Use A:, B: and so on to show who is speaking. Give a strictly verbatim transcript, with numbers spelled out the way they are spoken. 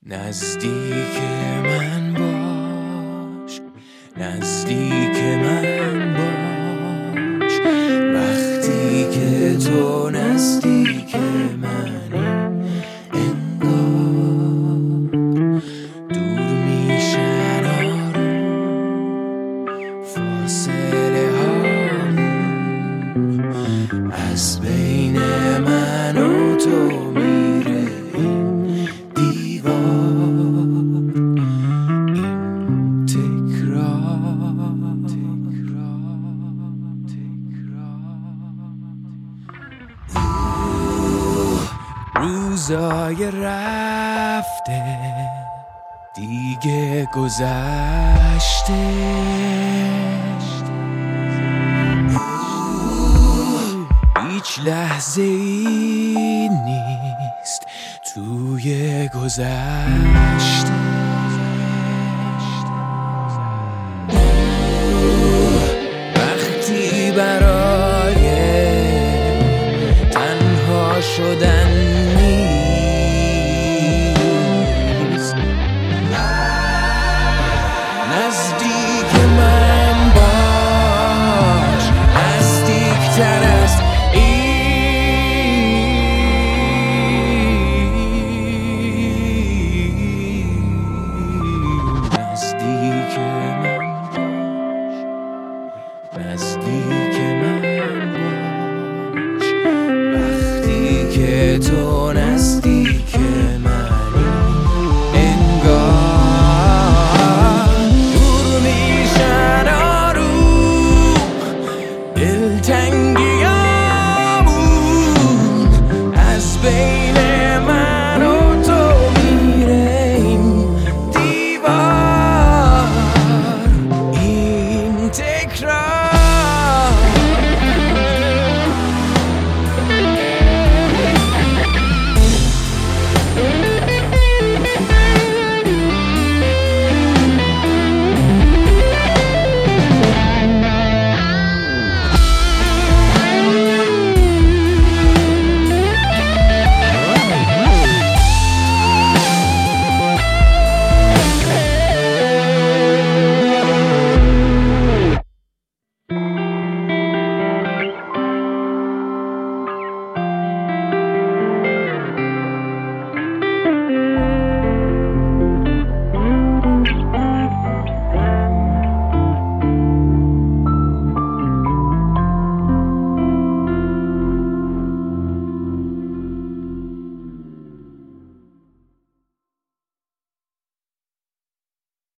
A: نزدیک من باش، نزدیک من باش، وقتی که تو نزدیک منی انگار دور میشن آروم فاصله هامون، از بین من و تو میره این دیوار، این تکرار تکرار تکرار. روزای رفته دیگه گذشته، هیچ لحظه ای نیست توی گذشته.